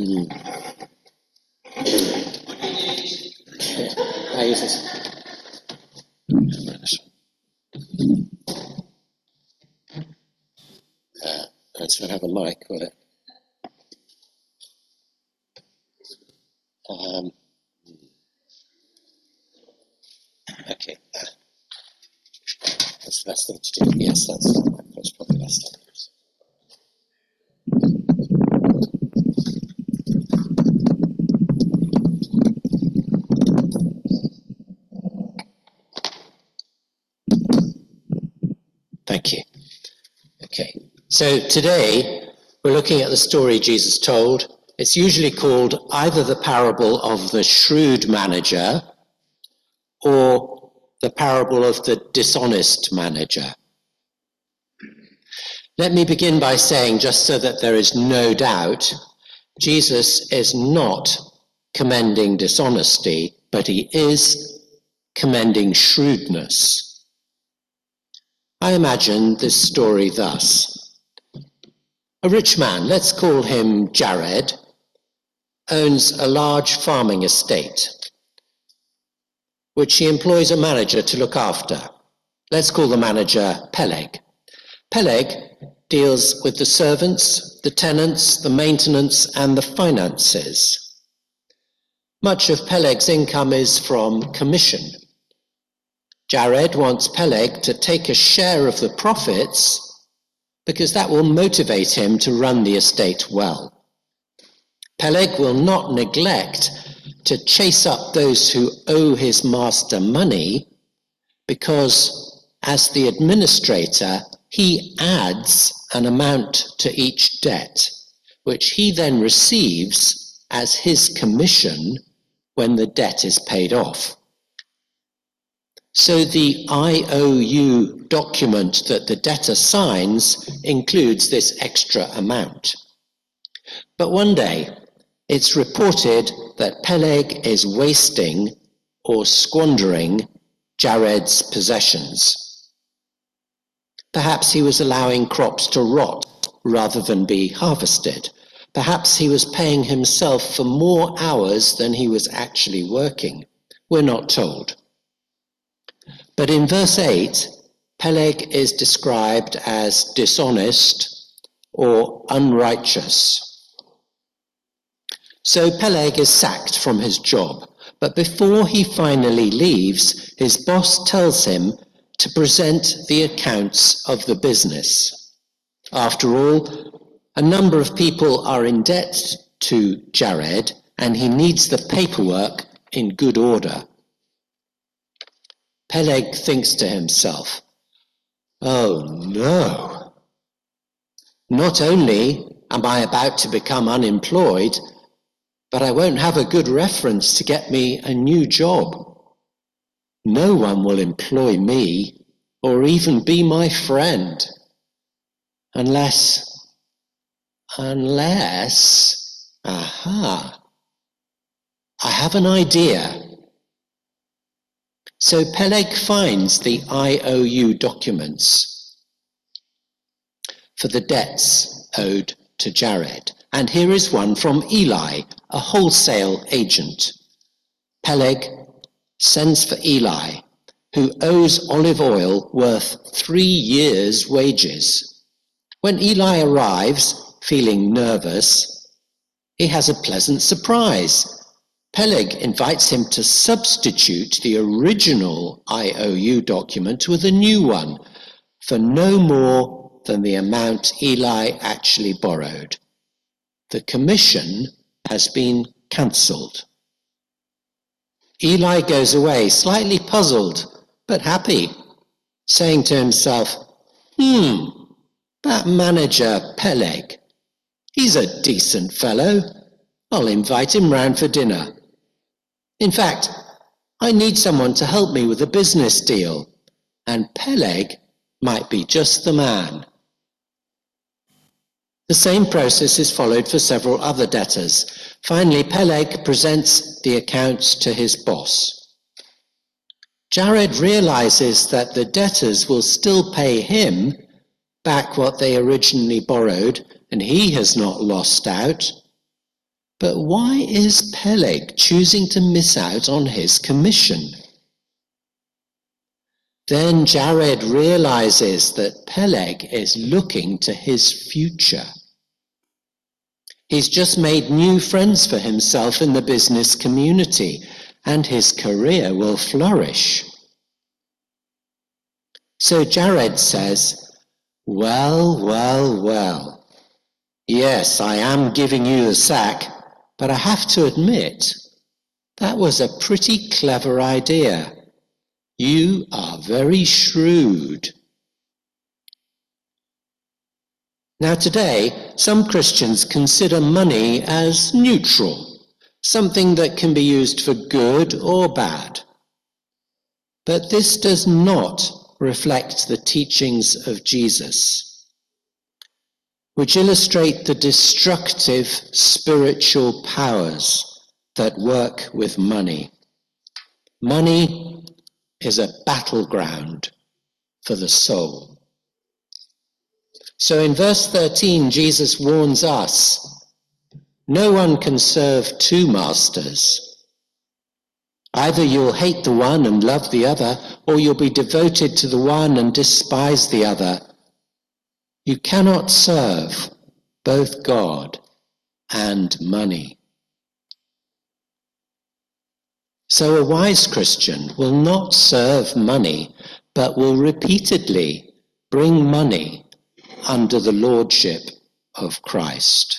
I use this. Let's have a mic, will it? Okay. That's the best thing to do. Yes, that's probably the best thing. Thank you. Okay. So today we're looking at the story Jesus told. It's usually called either the parable of the shrewd manager or the parable of the dishonest manager. Let me begin by saying, just so that there is no doubt, Jesus is not commending dishonesty, but he is commending shrewdness. I imagine this story thus. A rich man, let's call him Jared, owns a large farming estate, which he employs a manager to look after. Let's call the manager Peleg. Peleg deals with the servants, the tenants, the maintenance, and the finances. Much of Peleg's income is from commission. Jared wants Peleg to take a share of the profits because that will motivate him to run the estate well. Peleg will not neglect to chase up those who owe his master money because, as the administrator, he adds an amount to each debt, which he then receives as his commission when the debt is paid off. So the IOU document that the debtor signs includes this extra amount. But one day, it's reported that Peleg is wasting or squandering Jared's possessions. Perhaps he was allowing crops to rot rather than be harvested. Perhaps he was paying himself for more hours than he was actually working. We're not told. But in verse 8, Peleg is described as dishonest or unrighteous. So Peleg is sacked from his job, but before he finally leaves, his boss tells him to present the accounts of the business. After all, a number of people are in debt to Jared, and he needs the paperwork in good order. Peleg thinks to himself, "Oh no! Not only am I about to become unemployed, but I won't have a good reference to get me a new job. No one will employ me or even be my friend unless, I have an idea." So Peleg finds the IOU documents for the debts owed to Jared. And here is one from Eli, a wholesale agent. Peleg sends for Eli, who owes olive oil worth 3 years' wages. When Eli arrives, feeling nervous, he has a pleasant surprise. Peleg invites him to substitute the original IOU document with a new one for no more than the amount Eli actually borrowed. The commission has been cancelled. Eli goes away slightly puzzled, but happy, saying to himself, that manager Peleg, he's a decent fellow. I'll invite him round for dinner. In fact, I need someone to help me with a business deal, and Peleg might be just the man. The same process is followed for several other debtors. Finally, Peleg presents the accounts to his boss. Jared realizes that the debtors will still pay him back what they originally borrowed, and he has not lost out. But why is Peleg choosing to miss out on his commission? Then Jared realizes that Peleg is looking to his future. He's just made new friends for himself in the business community, and his career will flourish. So Jared says, well. Yes, I am giving you the sack, but I have to admit, that was a pretty clever idea. You are very shrewd. Now today, some Christians consider money as neutral, something that can be used for good or bad. But this does not reflect the teachings of Jesus, which illustrate the destructive spiritual powers that work with money. Money is a battleground for the soul. So in verse 13, Jesus warns us, no one can serve two masters. Either you'll hate the one and love the other, or you'll be devoted to the one and despise the other. You cannot serve both God and money. So a wise Christian will not serve money, but will repeatedly bring money under the lordship of Christ.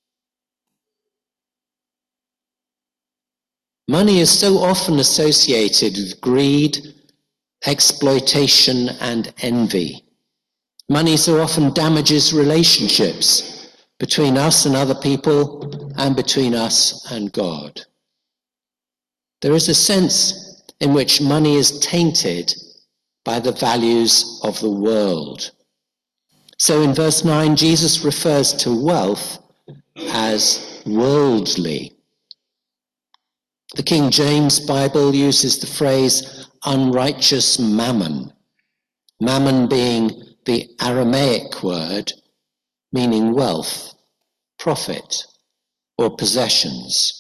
Money is so often associated with greed, exploitation, and envy. Money so often damages relationships between us and other people and between us and God. There is a sense in which money is tainted by the values of the world. So in verse 9, Jesus refers to wealth as worldly. The King James Bible uses the phrase unrighteous mammon, mammon being the Aramaic word meaning wealth, profit, or possessions.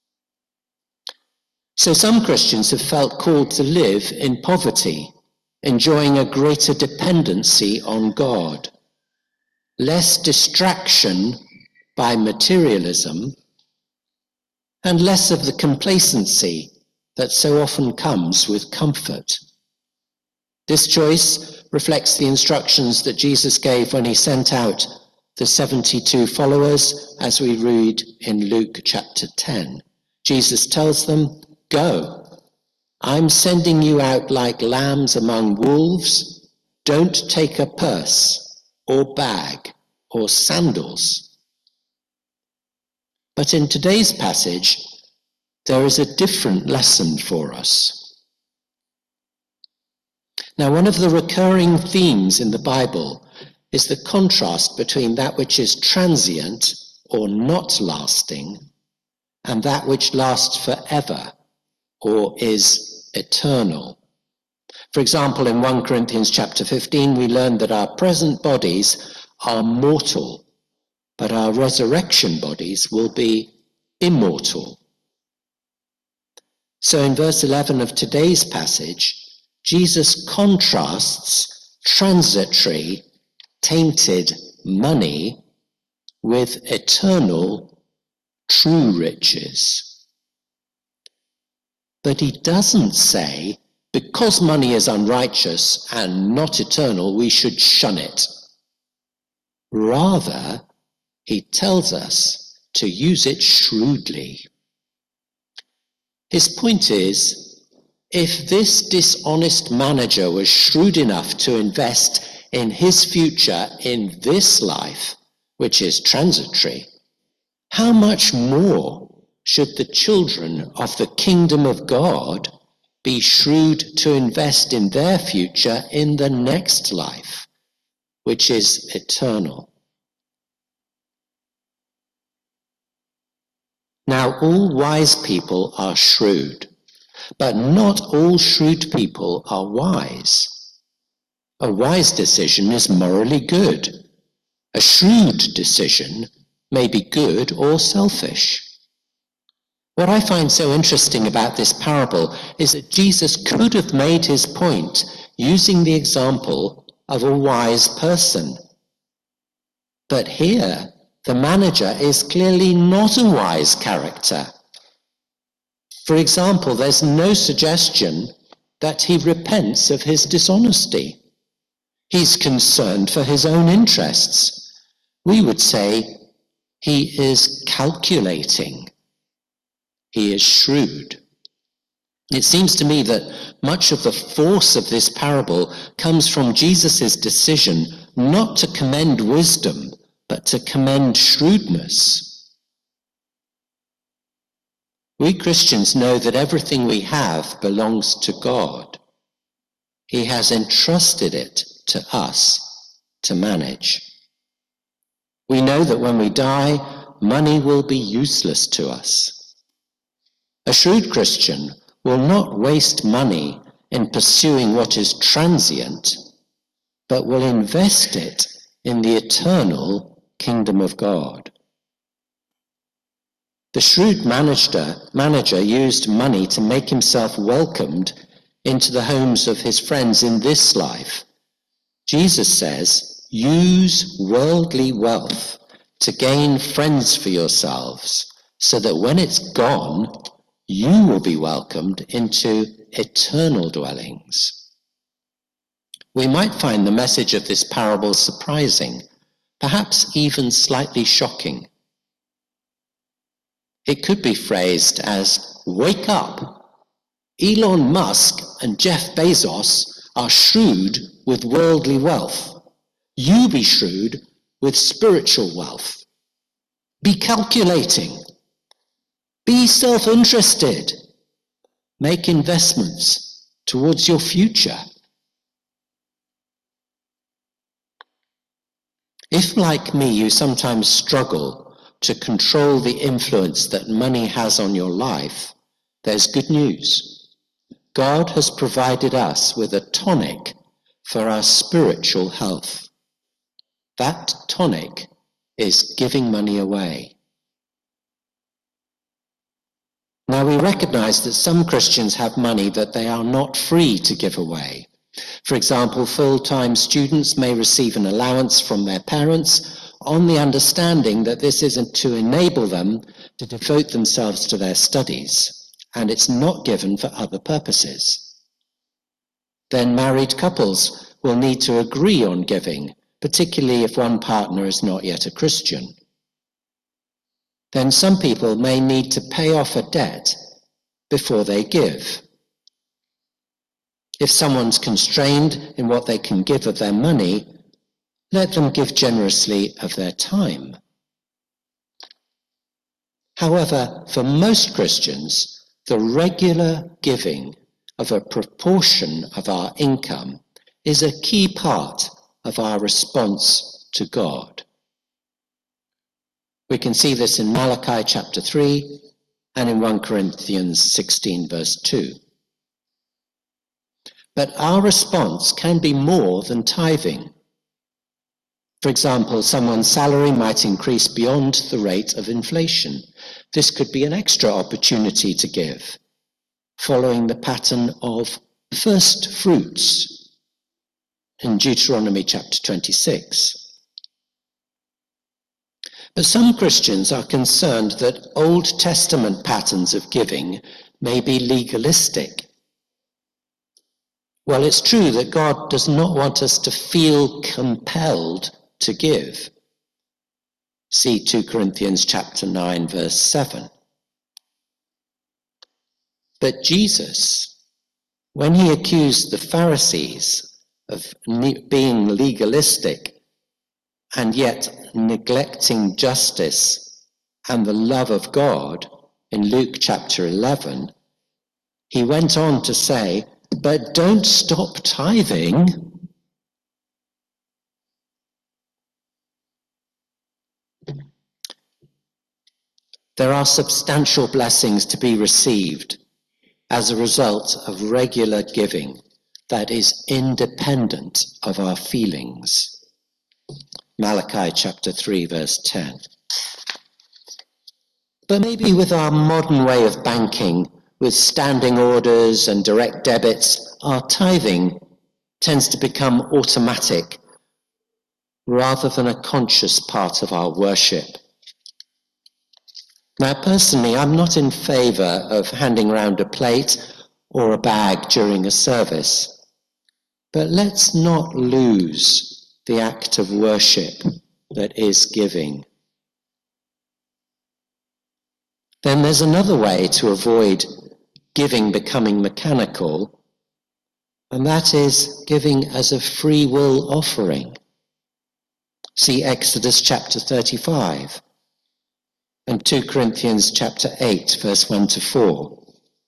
So some Christians have felt called to live in poverty, enjoying a greater dependency on God, less distraction by materialism, and less of the complacency that so often comes with comfort. This choice reflects the instructions that Jesus gave when he sent out the 72 followers, as we read in Luke chapter 10. Jesus tells them, "Go. I'm sending you out like lambs among wolves. Don't take a purse or bag or sandals." But in today's passage, there is a different lesson for us. Now, one of the recurring themes in the Bible is the contrast between that which is transient or not lasting and that which lasts forever or is eternal. For example, in 1 Corinthians chapter 15, we learn that our present bodies are mortal, but our resurrection bodies will be immortal. So in verse 11 of today's passage, Jesus contrasts transitory, tainted money with eternal, true riches. But he doesn't say, because money is unrighteous and not eternal, we should shun it. Rather, he tells us to use it shrewdly. His point is, if this dishonest manager was shrewd enough to invest in his future in this life, which is transitory, how much more should the children of the kingdom of God be shrewd to invest in their future in the next life, which is eternal? Now, all wise people are shrewd, but not all shrewd people are wise. A wise decision is morally good. A shrewd decision may be good or selfish. What I find so interesting about this parable is that Jesus could have made his point using the example of a wise person. But here, the manager is clearly not a wise character. For example, there's no suggestion that he repents of his dishonesty. He's concerned for his own interests. We would say he is calculating. He is shrewd. It seems to me that much of the force of this parable comes from Jesus' decision not to commend wisdom, but to commend shrewdness. We Christians know that everything we have belongs to God. He has entrusted it to us to manage. We know that when we die, money will be useless to us. A shrewd Christian will not waste money in pursuing what is transient, but will invest it in the eternal kingdom of God. The shrewd manager used money to make himself welcomed into the homes of his friends in this life. Jesus says, use worldly wealth to gain friends for yourselves, so that when it's gone, you will be welcomed into eternal dwellings. We might find the message of this parable surprising, perhaps even slightly shocking. It could be phrased as, wake up. Elon Musk and Jeff Bezos are shrewd with worldly wealth. You be shrewd with spiritual wealth. Be calculating. Be self-interested. Make investments towards your future. If, like me, you sometimes struggle to control the influence that money has on your life, there's good news. God has provided us with a tonic for our spiritual health. That tonic is giving money away. Now, we recognize that some Christians have money that they are not free to give away. For example, full-time students may receive an allowance from their parents on the understanding that this isn't to enable them to devote themselves to their studies, and it's not given for other purposes. Then married couples will need to agree on giving, particularly if one partner is not yet a Christian. Then some people may need to pay off a debt before they give. If someone's constrained in what they can give of their money, let them give generously of their time. However, for most Christians, the regular giving of a proportion of our income is a key part of our response to God. We can see this in Malachi chapter 3 and in 1 Corinthians 16 verse 2. But our response can be more than tithing. For example, someone's salary might increase beyond the rate of inflation. This could be an extra opportunity to give, following the pattern of first fruits in Deuteronomy chapter 26. But some Christians are concerned that Old Testament patterns of giving may be legalistic. Well, it's true that God does not want us to feel compelled to give. See 2 Corinthians chapter 9, verse 7. But Jesus, when he accused the Pharisees of being legalistic and yet neglecting justice and the love of God in Luke chapter 11, he went on to say, but don't stop tithing. There are substantial blessings to be received as a result of regular giving that is independent of our feelings. Malachi chapter 3 verse 10. But maybe with our modern way of banking, with standing orders and direct debits, our tithing tends to become automatic rather than a conscious part of our worship. Now, personally, I'm not in favour of handing round a plate or a bag during a service, but let's not lose the act of worship that is giving. Then there's another way to avoid giving becoming mechanical, and that is giving as a free will offering. See Exodus chapter 35 and 2 Corinthians chapter 8, verse 1 to 4.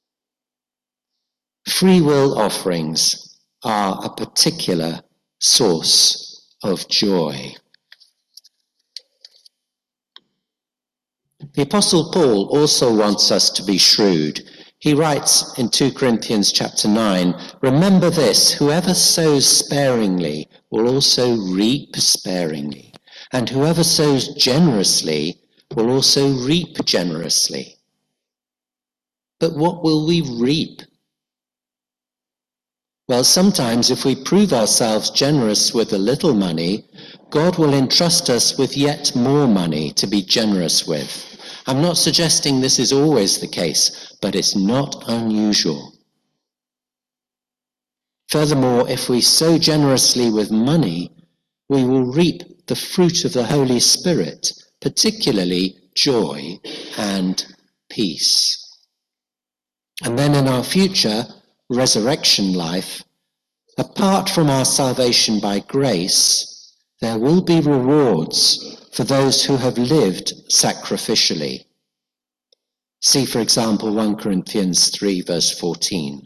Free will offerings are a particular source of joy. The Apostle Paul also wants us to be shrewd. He writes in 2 Corinthians chapter 9, "Remember this, whoever sows sparingly will also reap sparingly, and whoever sows generously will also reap generously." But what will we reap? Well, sometimes if we prove ourselves generous with a little money, God will entrust us with yet more money to be generous with. I'm not suggesting this is always the case, but it's not unusual. Furthermore, if we sow generously with money, we will reap the fruit of the Holy Spirit, particularly joy and peace. And then in our future resurrection life, apart from our salvation by grace, there will be rewards for those who have lived sacrificially. See, for example, 1 Corinthians 3, verse 14.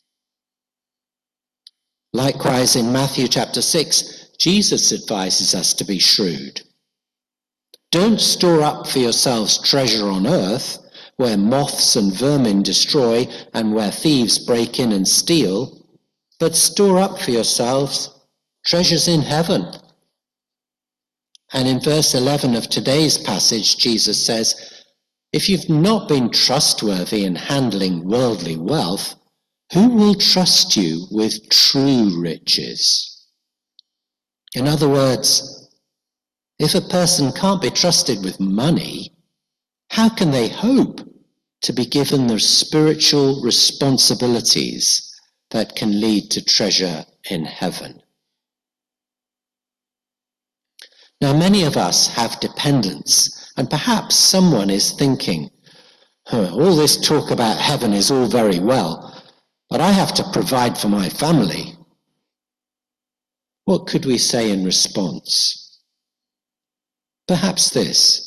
Likewise, in Matthew chapter 6, Jesus advises us to be shrewd. Don't store up for yourselves treasure on earth, where moths and vermin destroy and where thieves break in and steal, but store up for yourselves treasures in heaven. And in verse 11 of today's passage, Jesus says, "If you've not been trustworthy in handling worldly wealth, who will trust you with true riches?" In other words, if a person can't be trusted with money, how can they hope to be given the spiritual responsibilities that can lead to treasure in heaven? Now, many of us have dependents, and perhaps someone is thinking, all this talk about heaven is all very well, but I have to provide for my family. What could we say in response? Perhaps this: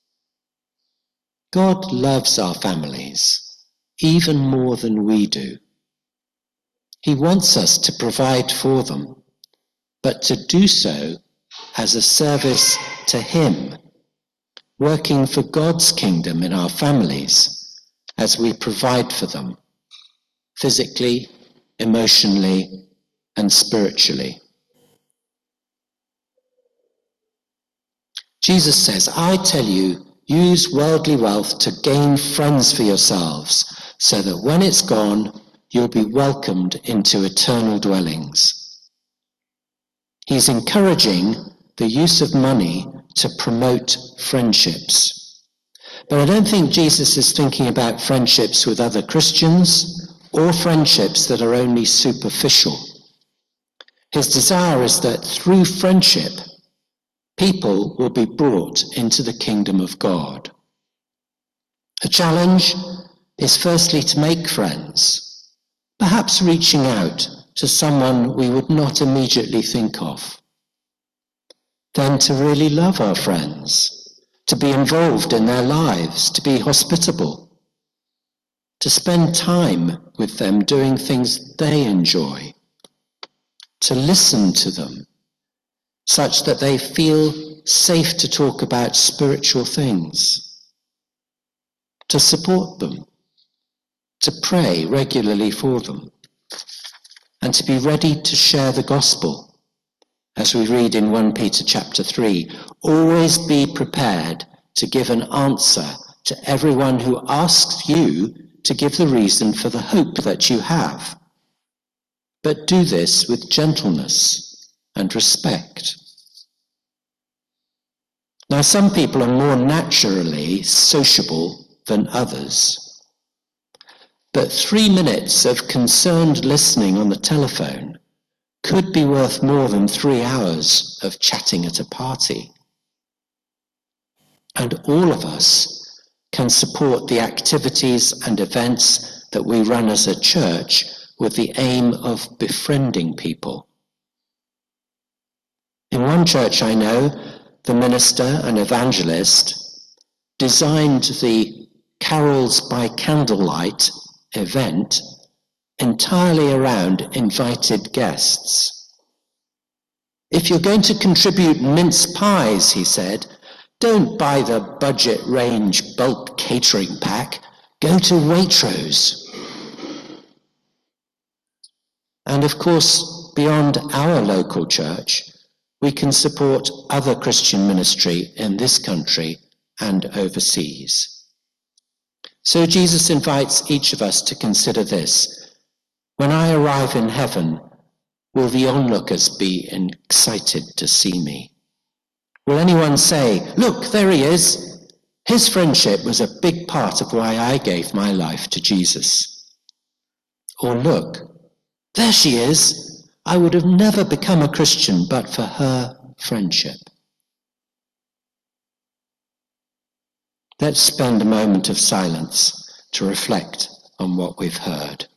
God loves our families even more than we do. He wants us to provide for them, but to do so as a service to Him, working for God's kingdom in our families as we provide for them, physically, emotionally, and spiritually. Jesus says, "I tell you, use worldly wealth to gain friends for yourselves, so that when it's gone, you'll be welcomed into eternal dwellings." He's encouraging the use of money to promote friendships. But I don't think Jesus is thinking about friendships with other Christians or friendships that are only superficial. His desire is that through friendship, people will be brought into the kingdom of God. The challenge is firstly to make friends, perhaps reaching out to someone we would not immediately think of. Then to really love our friends, to be involved in their lives, to be hospitable, to spend time with them doing things they enjoy, to listen to them such that they feel safe to talk about spiritual things, to support them, to pray regularly for them, and to be ready to share the gospel. As we read in 1 Peter chapter 3, always be prepared to give an answer to everyone who asks you to give the reason for the hope that you have. But do this with gentleness and respect. Now, some people are more naturally sociable than others. But 3 minutes of concerned listening on the telephone could be worth more than 3 hours of chatting at a party. And all of us can support the activities and events that we run as a church with the aim of befriending people. In one church I know, the minister and evangelist designed the Carols by Candlelight event entirely around invited guests. If you're going to contribute mince pies, he said, don't buy the budget range bulk catering pack. Go to Waitrose. And of course, beyond our local church, we can support other Christian ministry in this country and overseas. So Jesus invites each of us to consider this. When I arrive in heaven, will the onlookers be excited to see me? Will anyone say, look, there he is. His friendship was a big part of why I gave my life to Jesus. Or look, there she is. I would have never become a Christian but for her friendship. Let's spend a moment of silence to reflect on what we've heard.